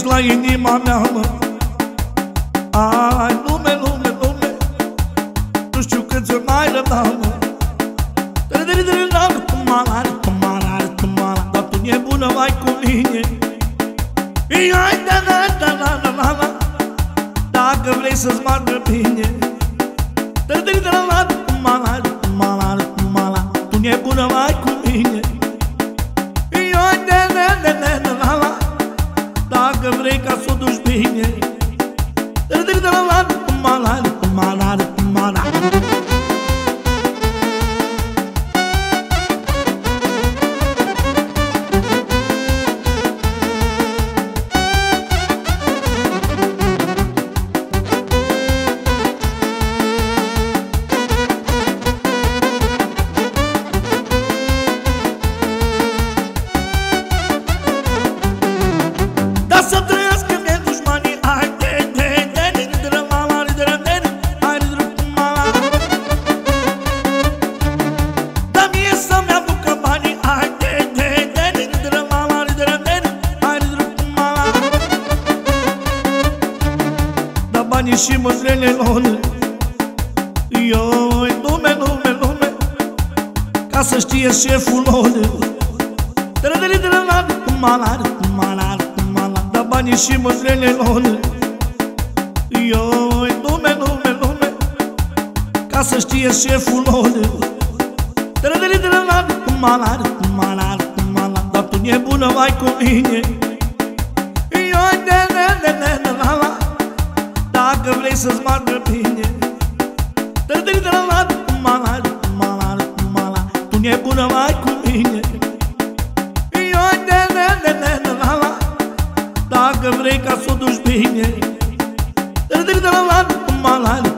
la inima mea, mă. Ai, lume, lume, lume, nu știu câți ori n-ai răbdat, mă. Dar tu e bună, vai cu mine. Dacă vrei să-ți meargă bine, tu e bună, vai cu mine. Dacă vrei ca s-o duci bine, să trăiască mie dușmanii. Hai, dar mie să-mi aducă banii. Hai, dar banii și mândrelelor, ioi, lume, lume, lume, ca să știe șeful lor. Da banii și mândrelelor, ioi, lume, lume, lume, ca să știe șeful lor. Dar tu e bună, vai cu mine. Dacă vrei să-ți meargă bine, tu e bună, vai cu mine. Dacă vrei ca s-o duci bine,